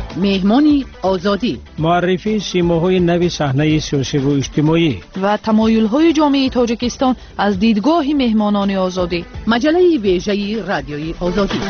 مهمانی آزادی، معرفی سیماهای نو صحنه سیاسی و اجتماعی و تمایل‌های جامعه تاجیکستان از دیدگاه مهمانان آزادی. مجله ویژه رادیوی آزادی.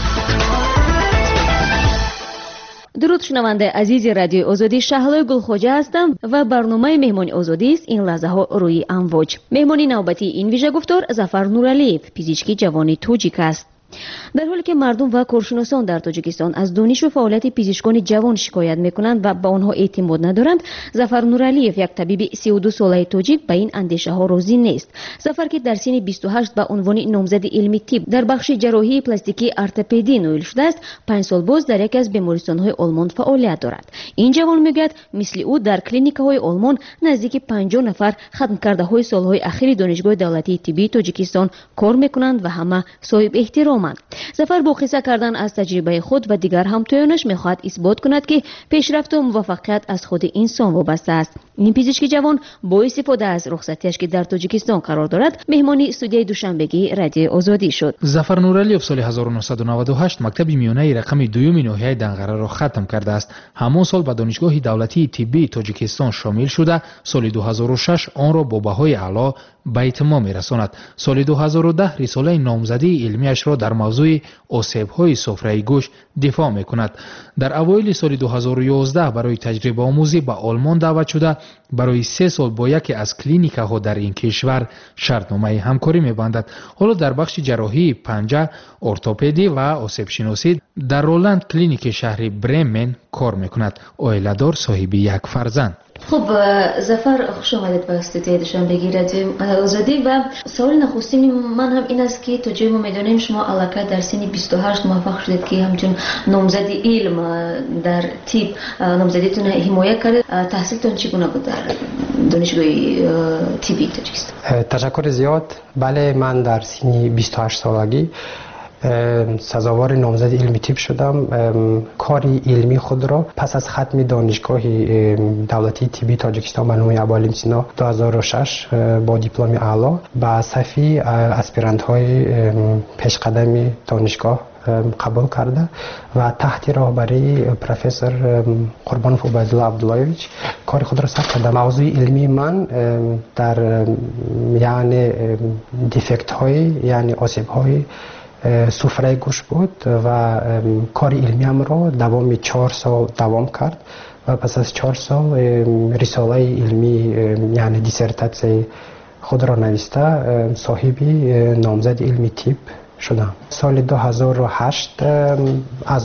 درود شنونده عزیز رادیو آزادی، شهلا گلخوجه هستم و برنامه مهمان آزادی است این لحظه ها روی امواج. مهمانی نوبتی این ویژه گفتار ظفر نورعلیев، پزشکی جوان تاجیک است. در حالی که مردم و کارشناسان در تاجیکستان از دانش و فعالیت پزشکان جوان شکایت میکنند و به آنها اعتماد ندارند، ظفر نورعلیев، یک طبیب 32 ساله تاجیک، به این اندیشه ها راضی نیست. ظفر که در سن 28 به عنوان نامزد علمی طب در بخش جراحی پلاستیکی ارتوپدی نویل شده است، 5 سال باز در یک از بیمارستان های آلمان فعالیت دارد. این جوان میگوید مثل او در کلینیک های آلمان نزدیک 50 نفر خدمت کرده های سالهای اخیر دانشگاه دولتی طبی تاجیکستان کار میکنند و همه صاحب احترامند. ظفر با قصه کردن از تجربه خود و دیگر همتایانش میخواهد اثبات کند که پیشرفت و موفقیت از خود انسان وابسته است. این پزشک جوان با استفاده از رخصتیش که در تاجیکستان قرار دارد، مهمانی استودیوی دوشنبگی رادیو آزادی شد. ظفر نورعلیев سال 1998 مکتب میانه رقم دوم ناحیه دنقره را ختم کرده است. همان سال به دانشگاه دولتی طبی تاجیکستان شامل شده، سال 2006 آن را با بهای اعلی به اتمام میرساند. سال 2010 رساله نامزدی علمیش را در موضوع آسیب‌های سفره گوش دفاع میکند. در اوایل سال 2011 برای تجربه آموزی به آلمان دعوت شده، برای 3 سال با یکی از کلینیک‌ها در این کشور شرطنامه همکاری می‌بندد. حالا در بخش جراحی پنجه، ارتوپدی و آسیب شناسی در رولند کلینیک شهر برمن کار میکند. عائله‌دار، صاحب یک فرزند. خب ظفر، خوش آمدید به استودیوی دوشنبگی رادیو آزادی. و سوال نخستین من هم این است که تا جایی ما میدونیم شما البته در سن 28 موفق شدید که همچون نامزد علم در طب نامزدیتون حمایت کرد. تحصیلتون چگونه بود در دانشگاه طبی تاجیکستان؟ تشکر زیاد. بله، من در سن 28 سالگی سزاوار نامزد علمی طب شدم. کاری علمی خود را پس از ختم دانشگاه دولتی طبی تاجیکستان به نام ابوعلی سینا 2006 با دیپلم اعلی به صفی اسپیرانت های پیشقدم دانشگاه قبول کرده و تحت راهبری پروفسور قربانوف عبیدالله عبداللهیویچ کار خود را ثبت کرده. موضوع علمی من در یعنی دیفکت های یعنی آسیب های سفره گوش بود و کار علمیم را دوام 4 سال دوام کرد و پس از 4 سال رساله علمی یعنی دیسرتاسیون خود را نوشته صاحب نامزد علمی طب شدم. سال 2008 از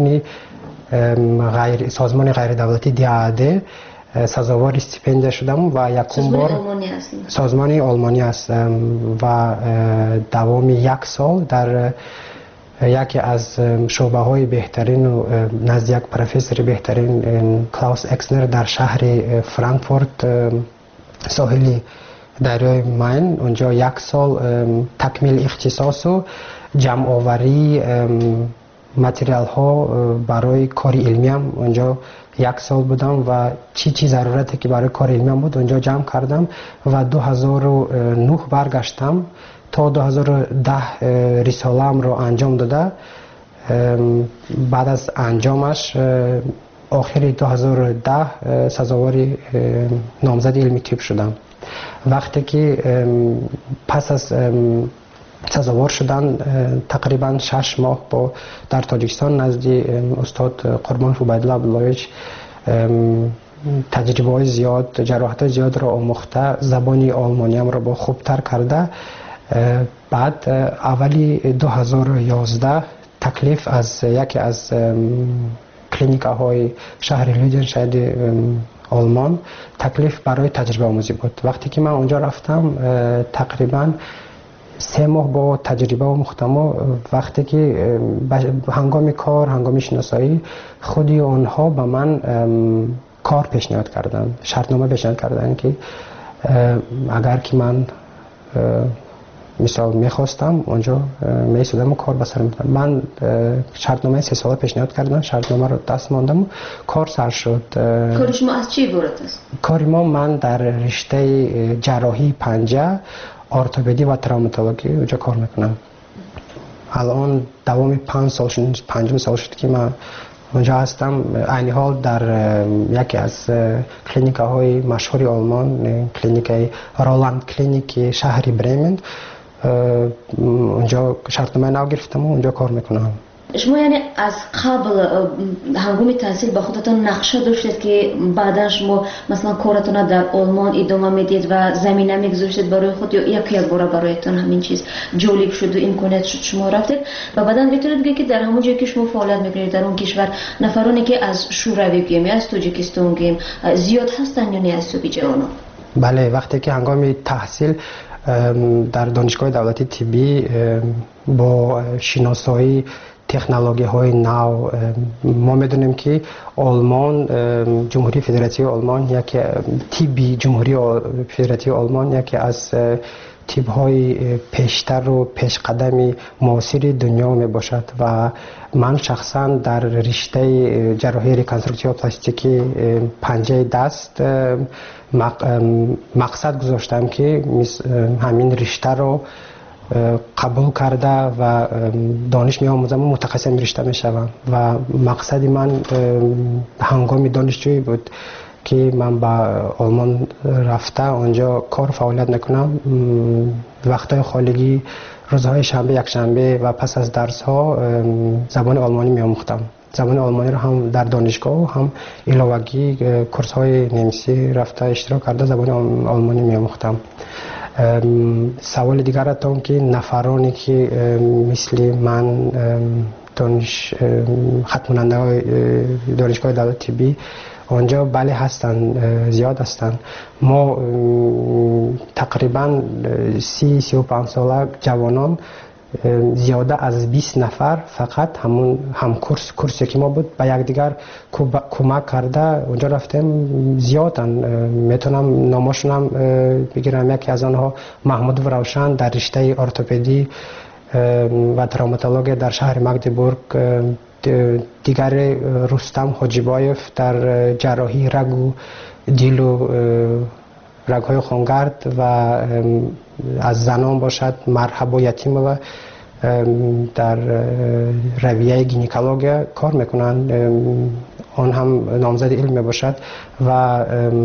سازمان غیر دولتی DAAD سزاوار استیپندیه شدم و یکم بار سازمان آلمانی هستم و دوام 1 سال در یکی از شعبه های بهترین و نزد یک پروفسور بهترین کلاوس اکسنر در شهر فرانکفورت ساحل دریای ماین، اونجا 1 سال تکمیل اختصاص و جمع آوری متریال ها برای کار علمی هم اونجا 1 سال بودم و چی ضرورتی که برای کار علمی بود اونجا جمع کردم و 2009 برگشتم تا 2010 رساله‌ام رو انجام داده. بعد از انجامش آخر 2010 سزاوار نامزد علمی طب شدم. وقتی که پس از سزاوار شدن تقریبا 6 ماه با در تاجیکستان نزد استاد قربانوف عبیدالله عبداللهیویچ تجربه های زیاد، جراحت زیاد را آموخته، زبانی آلمانیم را با خوبتر کرده. بعد اولی 2011 تکلیف از یکی از کلینیک های شهر لیدنشاید آلمان تکلیف برای تجربه آموزی بود. وقتی که من اونجا رفتم تقریبا 3 ماه با تجربه آموختم و وقتی که هنگام کار، هنگام شناسایی خودی آنها به من کار پیشنهاد کردن، شرطنامه پیشنهاد کردن که اگر که من مثال میخواستم اونجا میسودم و کار بسر میدم. من شرطنامه 3 ساله پیشنهاد کردم، شرطنامه رو دست ماندم و کار سر شد. کار شما از چی عبارت است؟ کار من در رشته جراحی پنجه، ارتوپدی و تروماتولوژی اونجا کار میکنم. الان دوام 5 سال شد، 5 سال شد که من اونجا هستم. عین حال در یکی از کلینیک‌های مشهور آلمان، کلینیک رولاند کلینیک شهر برمن، اونجا شرطنامه نو گرفتم و اونجا کار میکنم. شما یعنی از قبل هنگام تحصیل با خودتون نقشه داشتید که بعدا شما مثلا کارتون در آلمان ادامه میدید و زمینه میگذاشتید برای خود، یا یک بار برایتون همین چیز جالب شد و امکانات شد شما رفتید و بعدا میتونید بگید که در همون جایی که شما فعالیت میکنید در اون کشور نفرانی که از شوروی گیم از تاجیکستان گیم زیاد هستن یا نه از سوی جهان؟ بله، وقتی که هنگام تحصیل در دانشگاه دولتی طبی با شناسایی تکنولوژی های نو ما میدونیم که آلمان، جمهوری فدراتی آلمان، یکی طبی جمهوری فدراتی آلمان یکی از طب های پیشتر و پیش قدمی معاصر دنیا می باشد و من شخصا در رشته جراحی ریکنستروکتیو پلاستیکی پنجه دست مقصد گذاشتم که همین رشته رو قبول کرده و دانش می آموزم و متخصص رشته می شوم و مقصد من هنگام دانشجویی بود که من با آلمان رفته اونجا کار فعالیت نکنم. وقتای خالگی روزهای شنبه، یک شنبه و پس از درس ها زبان آلمانی می آموختم. زبان آلمانی رو هم در دانشگاه هم علاوگی کورس های نیمسی رفته اشتراک کرده زبان آلمانی می آموختم. سوال دیگرتون که نفرانی که مثل من ختم کننده های دانشگاه دولتی طبی آنجا بله هستن، زیاد هستن. ما تقریبا 30-35 ساله جوانان زیاده از 20 نفر فقط هم کورسی که ما بود به یکدیگر کمک کرده اونجا رفتیم زیادن. میتونم نامشون هم بگیرم. یکی از آنها محمود روشن در رشته ارتوپدی و تروماتولوژی در شهر مگدبورگ، دیگر رستم حاجیبایف در جراحی رگ و دیل و رگ‌های خونگرد و از زنان باشد مرحبا یتیمова در رویه گینکولوژی کار میکنن، آن هم نامزد علم باشد و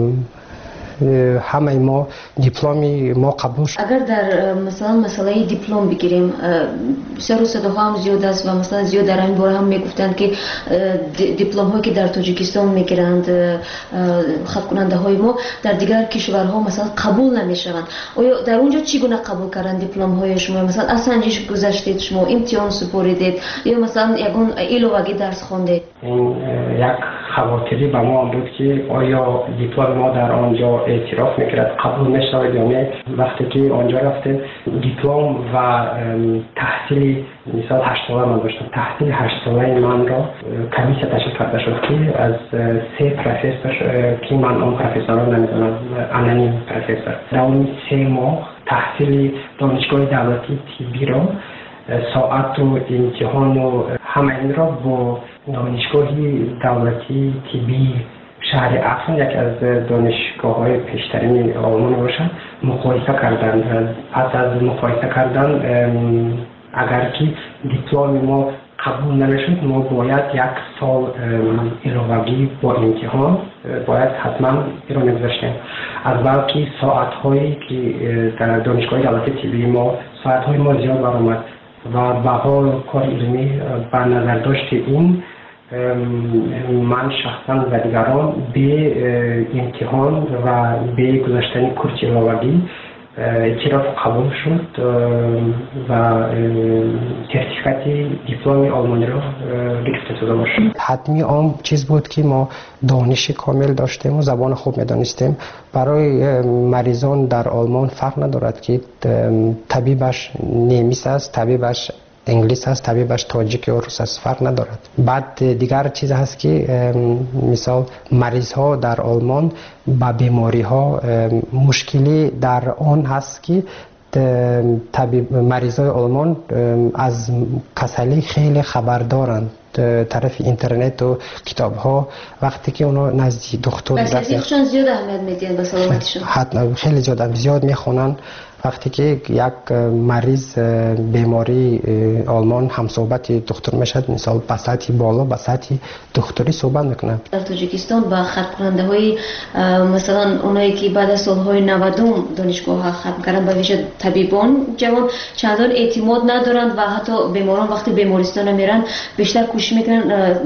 همه ما دیپلمی ما قبول شد. اگر در مثلا مسئله دیپلم بگیریم سر و صداها هم زیاد است و مثلا زیاد در این باره هم میگفتند که دیپلم هایی که در تاجیکستان میگیرند ختم کننده های ما در دیگر کشورها مثلا قبول نمیشوند. آیا در اونجا چگونه قبول کردن دیپلم های شما؟ مثلا از سنجش گذشتید شما، امتحان سپردید یا مثلا یگان علاوگی درس خواندید؟ یک خواطری به ما بود که آیا دیپلم ما در آنجا اعتراف میکرد قبول میشود یا نه. وقتی که آنجا رفتیم دیپلم و تحصیل مثال 8 ساله من داشتم، تحصیل 8 ساله من را کمیسیه تشکیل کرده شد که از 3 پروفسور که من اون پروفسورها نمیدونم انونیم پروفسور در اون 3 ماه تحصیل دانشگاه دولتی طبی را ساعت و امتحان و همه این را با دانشگاه دولتی طبی شهر افسون یکی از دانشگاه‌های پیشترین آلمان باشد مقایسه کردن. پس از مقایسه کردن اگر که دیپلم ما قبول نمیشد ما باید 1 سال علاوگی با امتحان باید حتما ایران می‌گذاشتیم. از بلکه ساعت‌هایی که در دانشگاه دولتی طبی ما ساعت‌های ما زیاد برآمد و بها کار علمی بر نظر داشت این من شخصا و دیگران به امتحان و به گذاشتن کورس علاوگی اعتراف قبول شد و سرتیفیکات دیپلم آلمانی را گرفته شده باشد. حتمی آن چیز بود که ما دانش کامل داشتیم و زبان خوب می‌دانستیم. برای مریضان در آلمان فرق ندارد که طبیبش نیمیس است، طبیبش انگلیس هست، طبیبش تاجیک یا روس است، فرق ندارد. بعد دیگر چیز هست که مثال مریض ها در آلمان با بیماری ها مشکلی در آن هست که مریض های آلمان از کسلی خیلی خبر دارند طرف اینترنت و کتاب ها. وقتی که اونا نزدیک دکتر رفتن زیاد اهمیت میدین به سلامتیشون، حتما خیلی زیاد میخونن وقتی که یک مریض بیماری آلمان هم صحبت دکتر میشد، مثال به سطح بالا به سطح دکتری صحبت میکنه. در تاجیکستان با ختم کننده های مثلا اونایی که بعد از سالهای 90 دانشگاه ختم کردن، به ویژه طبیبان جوان چندان اعتماد ندارند و حتی بیماران وقتی بیمارستان میرن بیشتر کوشش میکنن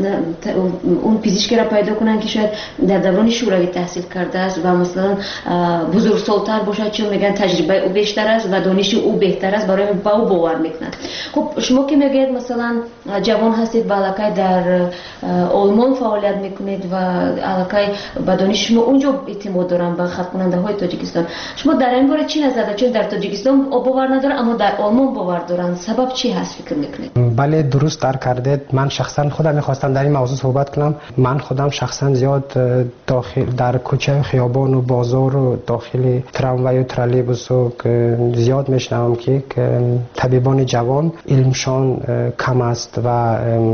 اون پزشکی را پیدا کنن که شاید در دوران شوروی تحصیل کرده است و مثلا بزرگسال‌تر باشه، چون میگن تجربه او بیشتر است و دانش او بهتر است، برای با او باور میکنن. خب شما که میگید مثلا جوان هستید و علاقه در آلمان فعالیت میکنید و علاقه به دانش شما اونجا اعتماد دارن به ختم کننده های تاجیکستان، شما در این باره چی نظر دارید؟ چون در تاجیکستان باور ندارن اما در آلمان باور دارن، سبب چی هست فکر میکنید؟ بله درست در کردید. من شخصا خودم میخواستم در این موضوع صحبت کنم. من خودم شخصا زیاد داخل در کوچه خیابان و بازار و داخل تراموای و ترالیبوس زیاد میشنوم که طبیبان جوان علمشان کم است و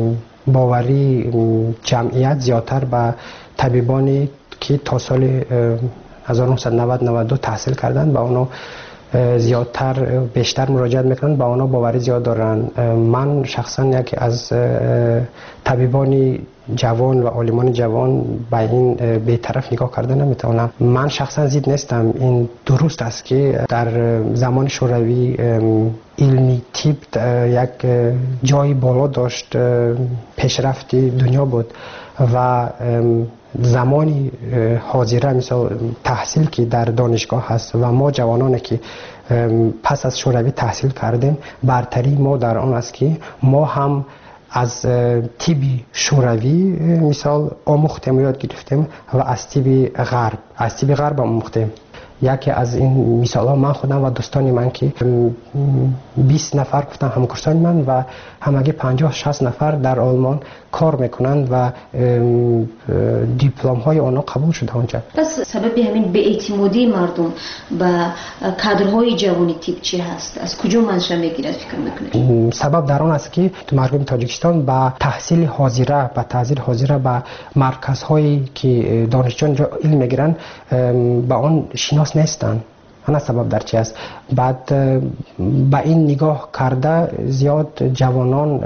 باوری جمعیت زیادتر به طبیبانی که تا سال 1990-92 تحصیل کردن با اونا زیادتر بیشتر مراجعت میکنن، با اونا باوری زیاد دارن. من شخصا یکی از طبیبان جوان و عالمان جوان به این بی‌طرف نگاه کردن نمیتونم. من شخصا زید نیستم. این درست است که در زمان شوروی علمی طب یک جای بالا داشت، پیشرفت دنیا بود و زمانی حاضره مثل تحصیل که در دانشگاه هست و ما جوانانی که پس از شوروی تحصیل کردیم، برتری ما در آن است که ما هم از طب شوروی مثال آموختیم و یاد گرفتیم و از طب غرب آموختیم. یکی از این مثال ها من خودم و دوستانی من که 20 نفر گفتن همکاران من و همگی 50-60 نفر در آلمان کار میکنند و دیپلم های آنها قبول شده آنجا. پس سبب همین بی‌اعتمادی مردم به کادرهای جوانی تیپ چی هست؟ از کجا منشأ میگیرد فکر میکنید؟ سبب در آن است که مردم تاجیکستان با تحصیل حاضره به مرکزهایی که دانشجویان علم میگیرن با آن شناس نیستند. آن سبب در چی است؟ بعد با این نگاه کرده زیاد جوانان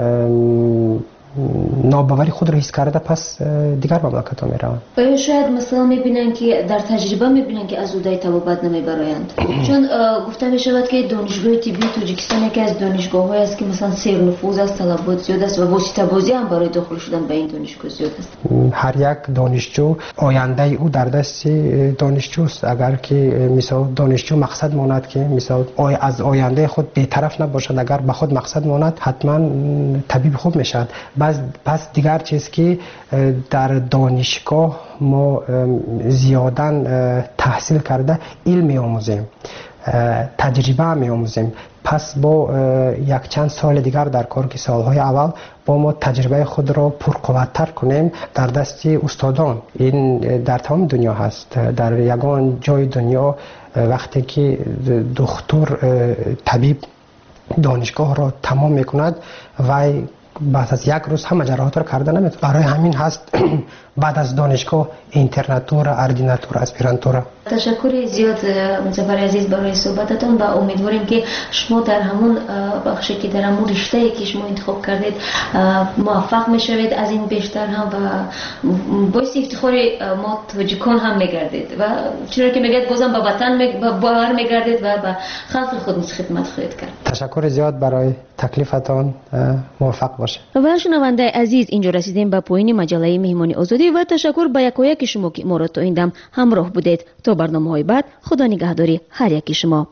ناباوری خود را حس کرده پس دیگر مملکت ها می روند. یا شاید مثلا میبینن که در تجربه میبینن که از اودای طبابت نمیبرایند، چون گفته می شود که دانشگاه طبی تاجیکستان یکی از دانشگاه های است که مثلا سرنفوذ است، طلبات زیاد است و واسطه بازی هم برای داخل شدن به این دانشگاه زیاد است. هر یک دانشجو آینده او در دست دانشجوست. اگر که مثلا دانشجو مقصد ماند که مثلا از آینده خود بی‌طرف نباشد، اگر به خود مقصد ماند حتما طبیب خوب میشد. پس دیگر چیز که در دانشگاه ما زیادن تحصیل کرده علم می آموزیم، تجربه می آموزیم. پس با یک چند سال دیگر در کار که سالهای اول با ما تجربه خود را پرقوت‌تر کنیم در دست استادان. این در تمام دنیا هست. در یگان جای دنیا وقتی که دکتر طبیب دانشگاه را تمام میکند و بعد از یک روز همه جراحات را کرده نمیتونه. برای همین هست بعد از دانشگاه اینترناتور، اردیناتور، اسپیرانتور. تشکر زیاد مظفر عزیز برای صحبتتان و امیدواریم که شما در همون بخشی که در همون رشته‌ای که شما انتخاب کردید موفق میشوید، از این بیشتر هم و باعث افتخار ما تاجیکان هم میگردید و چرا که میگید بازم به وطن باور میگردید و به خلق خود خدمت خواهید کرد. تشکر زیاد برای تکلیفتان. موفق باشه. و شنونده عزیز، اینجا رسیدیم به پایان مجله مهمانی آزادی و تشکر به یکایک شما که ما را تا این دم همراه بودید. تا برنامه‌های بعد، خدا نگهداری هر یکی شما.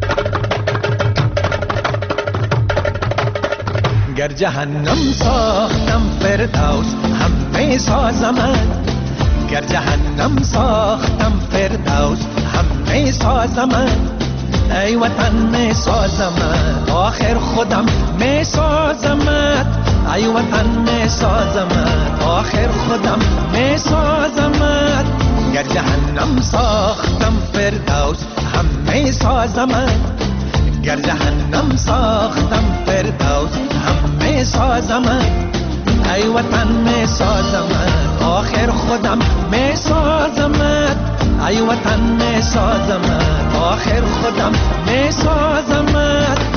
گر جهنم ساختم فردوس هم می سازمت، گر جهنم ساختم فردوس هم می سازمت، ای وطن می سازمت آخر خودم می سازمت، ای وطن می سازمت آخر خودم می سازمت، گر جهنم ساختم فردوس هم می سازمت، گر جهنم ساختم فردوس هم می سازمت، ای وطن می سازمت آخر خودم می سازمت، ای وطن می سازمت آخر خودم می سازمت